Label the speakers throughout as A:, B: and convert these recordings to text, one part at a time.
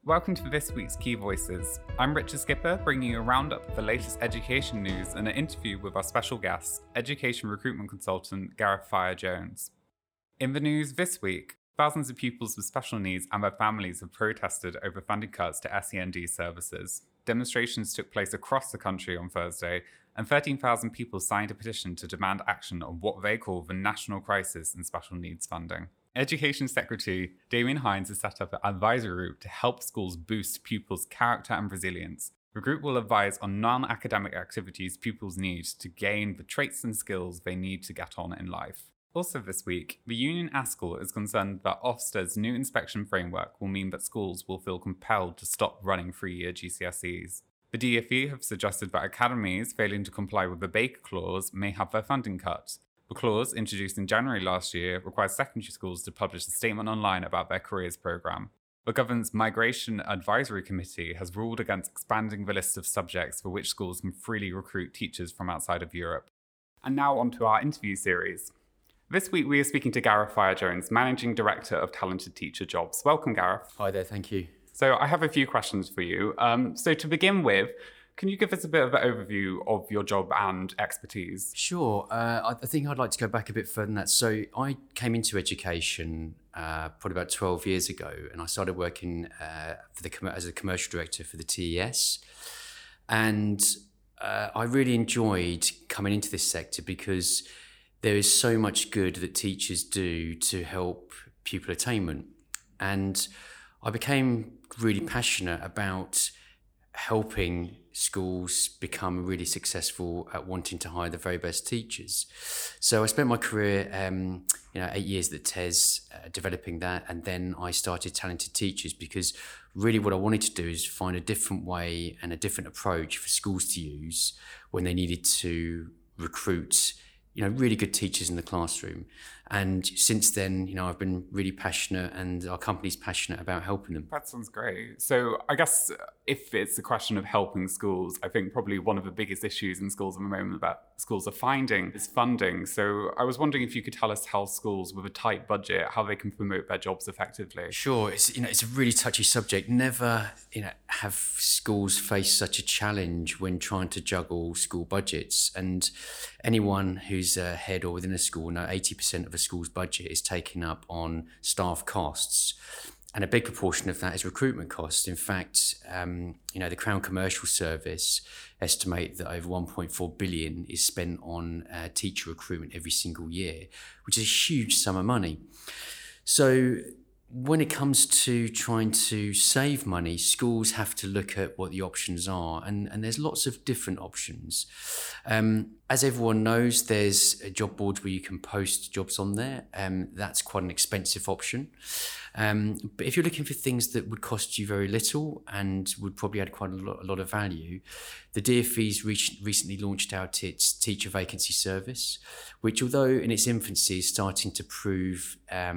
A: Welcome to this week's Key Voices. I'm Richard Skipper, bringing you a roundup of the latest education news and an interview with our special guest, education recruitment consultant Gareth Fire-Jones. In the news this week, thousands of pupils with special needs and their families have protested over funding cuts to SEND services. Demonstrations took place across the country on Thursday, and 13,000 people signed a petition to demand action on what they call the national crisis in special needs funding. Education Secretary Damien Hines has set up an advisory group to help schools boost pupils' character and resilience. The group will advise on non-academic activities pupils need to gain the traits and skills they need to get on in life. Also this week, the union ASCL is concerned that Ofsted new inspection framework will mean that schools will feel compelled to stop running three-year GCSEs. The DfE have suggested that academies failing to comply with the Baker Clause may have their funding cut. The clause, introduced in January last year, requires secondary schools to publish a statement online about their careers programme. The government's Migration Advisory Committee has ruled against expanding the list of subjects for which schools can freely recruit teachers from outside of Europe. And now on to our interview series. This week we are speaking to Gareth Fire-Jones, Managing Director of Talented Teacher Jobs. Welcome, Gareth.
B: Hi there, thank you.
A: So I have a few questions for you. So to begin with, can you give us a bit of an overview of your job and expertise?
B: Sure. I think I'd like to go back a bit further than that. So I came into education probably about 12 years ago, and I started working as a commercial director for the TES. And I really enjoyed coming into this sector because there is so much good that teachers do to help pupil attainment. And I became really passionate about helping schools become really successful at wanting to hire the very best teachers. So I spent my career, 8 years at TES developing that, and then I started Talented Teachers because really what I wanted to do is find a different way and a different approach for schools to use when they needed to recruit really good teachers in the classroom. And since then, I've been really passionate, and our company's passionate about helping them.
A: That sounds great. So I guess if it's a question of helping schools, I think probably one of the biggest issues in schools at the moment that schools are finding is funding. So I was wondering if you could tell us how schools with a tight budget, how they can promote their jobs effectively.
B: Sure. It's a really touchy subject. Never, have schools face such a challenge when trying to juggle school budgets. And anyone who's a head or within a school know 80% of a school's budget is taken up on staff costs. And a big proportion of that is recruitment costs. In fact, the Crown Commercial Service estimate that over 1.4 billion is spent on teacher recruitment every single year, which is a huge sum of money. So when it comes to trying to save money, schools have to look at what the options are, and there's lots of different options. As everyone knows, there's job boards where you can post jobs on there. That's quite an expensive option. But if you're looking for things that would cost you very little and would probably add quite a lot of value, the DfE's recently launched out its teacher vacancy service, which, although in its infancy, is starting to prove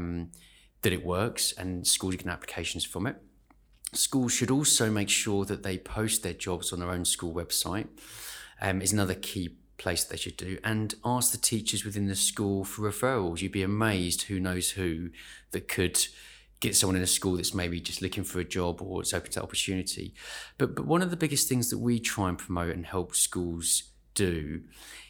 B: that it works and schools get applications from it. Schools should also make sure that they post their jobs on their own school website, is another key place they should do, and ask the teachers within the school for referrals. You'd be amazed who knows who that could get someone in a school that's maybe just looking for a job or it's open to opportunity. But one of the biggest things that we try and promote and help schools do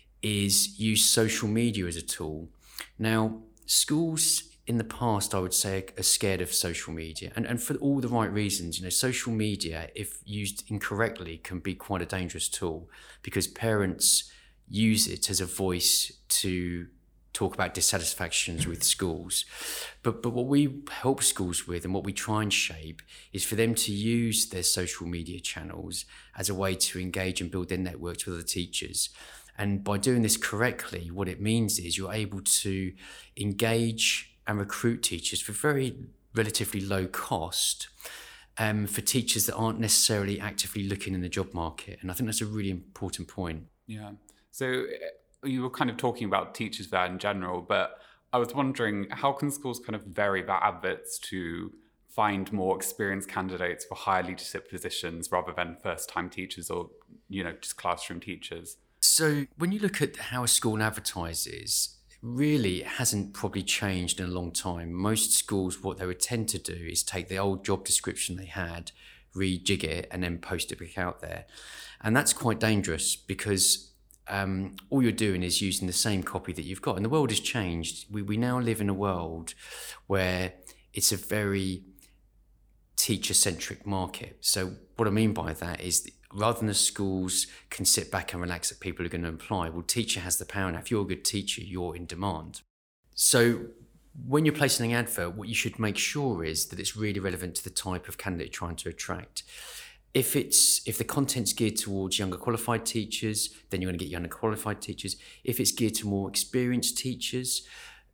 B: is use social media as a tool. Now, schools in the past, I would say, are scared of social media, and for all the right reasons. Social media, if used incorrectly, can be quite a dangerous tool because parents use it as a voice to talk about dissatisfactions with schools. But what we help schools with and what we try and shape is for them to use their social media channels as a way to engage and build their networks with other teachers. And by doing this correctly, what it means is you're able to engage and recruit teachers for very relatively low cost for teachers that aren't necessarily actively looking in the job market. And I think that's a really important point.
A: Yeah. So you were kind of talking about teachers there in general, but I was wondering, how can schools kind of vary their adverts to find more experienced candidates for higher leadership positions rather than first-time teachers or, just classroom teachers?
B: So when you look at how a school advertises, really it hasn't probably changed in a long time. Most schools, what they would tend to do is take the old job description they had, rejig it, and then post it back out there. And that's quite dangerous because all you're doing is using the same copy that you've got. And the world has changed. We now live in a world where it's a very teacher-centric market. So what I mean by that is, rather than the schools can sit back and relax that people are going to apply, well, teacher has the power now. If you're a good teacher, you're in demand. So when you're placing an advert, what you should make sure is that it's really relevant to the type of candidate you're trying to attract. If the content's geared towards younger qualified teachers, then you're going to get younger qualified teachers. If it's geared to more experienced teachers,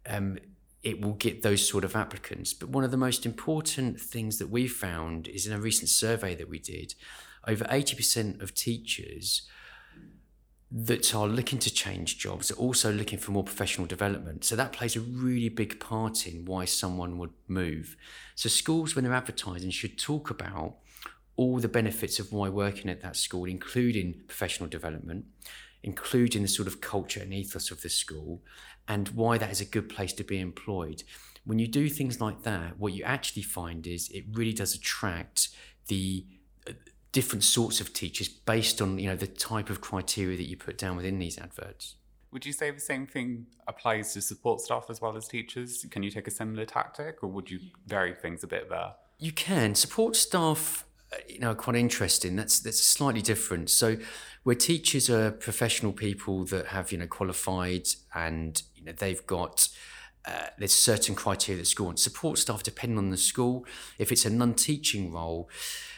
B: it will get those sort of applicants. But one of the most important things that we found is, in a recent survey that we did, over 80% of teachers that are looking to change jobs are also looking for more professional development. So that plays a really big part in why someone would move. So schools, when they're advertising, should talk about all the benefits of why working at that school, including professional development, including the sort of culture and ethos of the school, and why that is a good place to be employed. When you do things like that, what you actually find is it really does attract the different sorts of teachers based on, the type of criteria that you put down within these adverts.
A: Would you say the same thing applies to support staff as well as teachers? Can you take a similar tactic, or would you vary things a bit there?
B: You can. Support staff, are quite interesting. That's slightly different. So where teachers are professional people that have, qualified, and, they've got there's certain criteria that the school wants. Support staff, depending on the school, if it's a non-teaching role,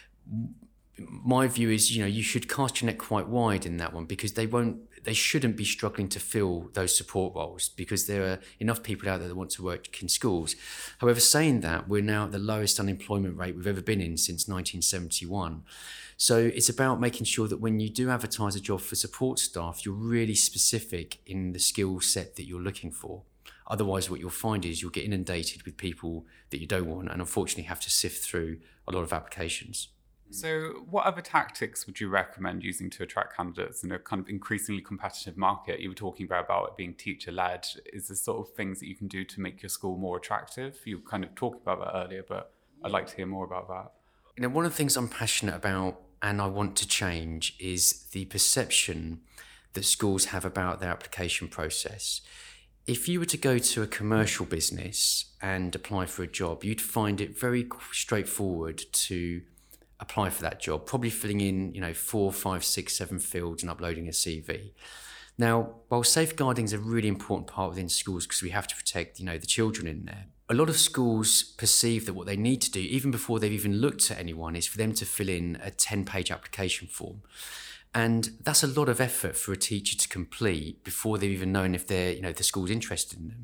B: my view is, you should cast your net quite wide in that one, because they shouldn't be struggling to fill those support roles, because there are enough people out there that want to work in schools. However, saying that, we're now at the lowest unemployment rate we've ever been in since 1971. So it's about making sure that when you do advertise a job for support staff, you're really specific in the skill set that you're looking for. Otherwise, what you'll find is you'll get inundated with people that you don't want, and unfortunately have to sift through a lot of applications.
A: So what other tactics would you recommend using to attract candidates in a kind of increasingly competitive market? You were talking about it being teacher-led. Is there sort of things that you can do to make your school more attractive? You were kind of talking about that earlier, but I'd like to hear more about that.
B: One of the things I'm passionate about and I want to change is the perception that schools have about their application process. If you were to go to a commercial business and apply for a job, you'd find it very straightforward to apply for that job, probably filling in, 4, 5, 6, 7 fields and uploading a CV. Now, while safeguarding is a really important part within schools, because we have to protect, the children in there, a lot of schools perceive that what they need to do, even before they've even looked at anyone, is for them to fill in a 10-page application form. And that's a lot of effort for a teacher to complete before they've even known if the school's interested in them.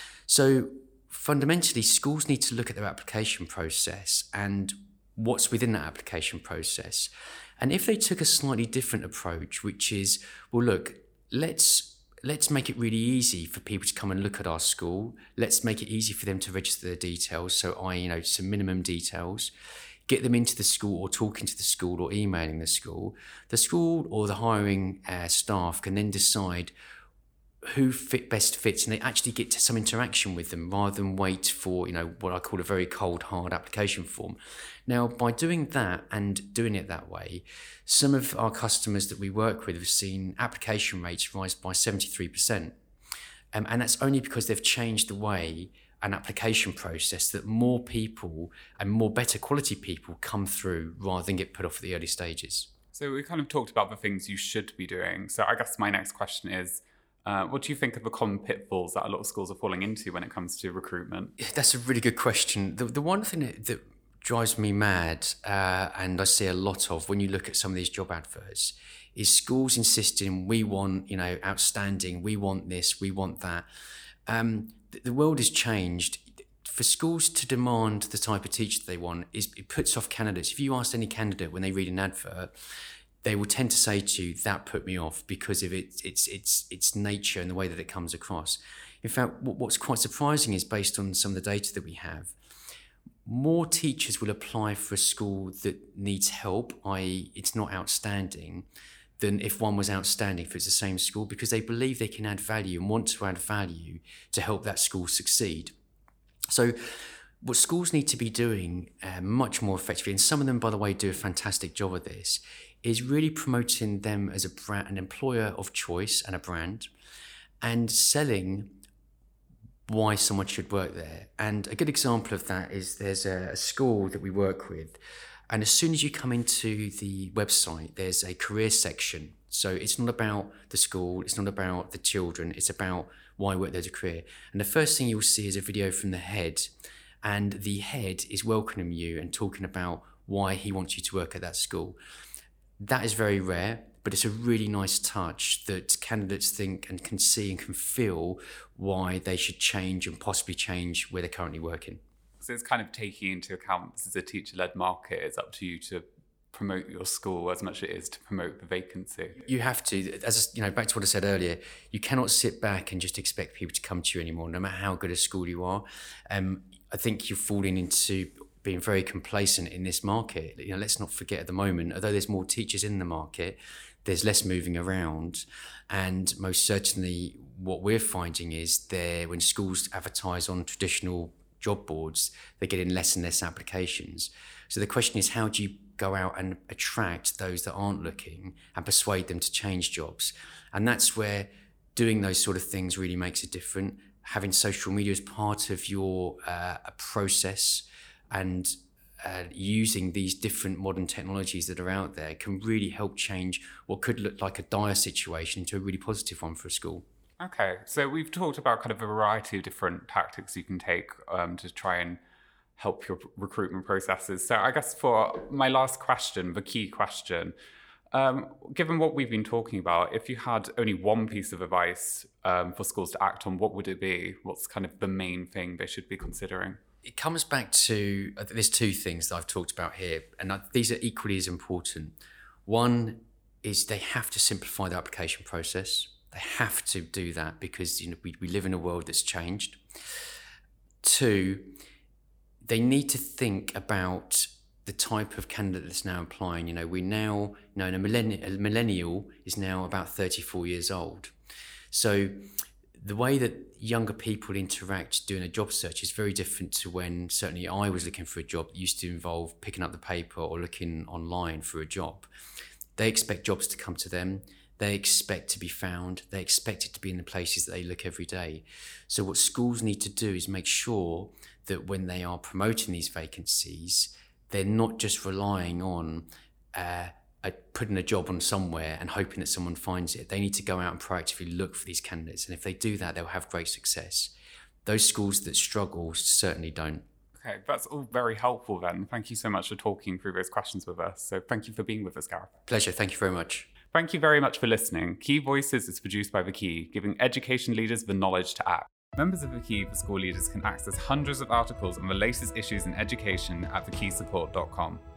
B: So fundamentally, schools need to look at their application process and what's within that application process. And if they took a slightly different approach, which is, well, look, let's make it really easy for people to come and look at our school. Let's make it easy for them to register their details. So some minimum details, get them into the school, or talking to the school, or emailing the school. The school or the hiring staff can then decide who best fits, and they actually get to some interaction with them rather than wait for, what I call a very cold, hard application form. Now, by doing that and doing it that way, some of our customers that we work with have seen application rates rise by 73%. And that's only because they've changed the way an application process that more people and more better quality people come through rather than get put off at the early stages.
A: So we kind of talked about the things you should be doing. So I guess my next question is, what do you think of the common pitfalls that a lot of schools are falling into when it comes to recruitment?
B: That's a really good question. The one thing that drives me mad, and I see a lot of when you look at some of these job adverts, is schools insisting we want, outstanding, we want this, we want that. The world has changed. For schools to demand the type of teacher they want, it puts off candidates. If you ask any candidate when they read an advert, they will tend to say to you, that put me off because of its nature and the way that it comes across. In fact, what's quite surprising is, based on some of the data that we have, more teachers will apply for a school that needs help, i.e. it's not outstanding, than if one was outstanding if it's the same school, because they believe they can add value and want to add value to help that school succeed. So what schools need to be doing much more effectively, and some of them, by the way, do a fantastic job of this, is really promoting them as a brand, an employer of choice and a brand, and selling why someone should work there. And a good example of that is there's a school that we work with, and as soon as you come into the website, there's a career section. So it's not about the school, it's not about the children, it's about why work there as a career. And the first thing you'll see is a video from the head, and the head is welcoming you and talking about why he wants you to work at that school. That is very rare, but it's a really nice touch that candidates think and can see and can feel why they should change and possibly change where they're currently working.
A: So it's kind of taking into account this is a teacher-led market. It's up to you to promote your school as much as it is to promote the vacancy.
B: You have to, as you know, back to what I said earlier, you cannot sit back and just expect people to come to you anymore, no matter how good a school you are. I think you're falling into being very complacent in this market. You know, let's not forget at the moment, although there's more teachers in the market, there's less moving around. And most certainly what we're finding is when schools advertise on traditional job boards, they're getting less and less applications. So the question is, how do you go out and attract those that aren't looking and persuade them to change jobs? And that's where doing those sort of things really makes a difference. Having social media as part of your process and using these different modern technologies that are out there can really help change what could look like a dire situation into a really positive one for a school.
A: Okay, so we've talked about kind of a variety of different tactics you can take to try and help your recruitment processes. So I guess for my last question, the key question, given what we've been talking about, if you had only one piece of advice for schools to act on, what would it be? What's kind of the main thing they should be considering?
B: It comes back to, there's two things that I've talked about here, and these are equally as important. One is they have to simplify the application process. They have to do that because we live in a world that's changed. Two, they need to think about the type of candidate that's now applying. We now know a millennial is now about 34 years old. So the way that younger people interact doing a job search is very different to when certainly I was looking for a job that used to involve picking up the paper or looking online for a job. They expect jobs to come to them. They expect to be found. They expect it to be in the places that they look every day. So what schools need to do is make sure that when they are promoting these vacancies, they're not just relying on putting a job on somewhere and hoping that someone finds it. They need to go out and proactively look for these candidates. And if they do that, they'll have great success. Those schools that struggle certainly don't.
A: Okay, that's all very helpful then. Thank you so much for talking through those questions with us. So thank you for being with us, Gareth.
B: Pleasure. Thank you very much.
A: Thank you very much for listening. Key Voices is produced by The Key, giving education leaders the knowledge to act. Members of The Key for school leaders can access hundreds of articles on the latest issues in education at thekeysupport.com.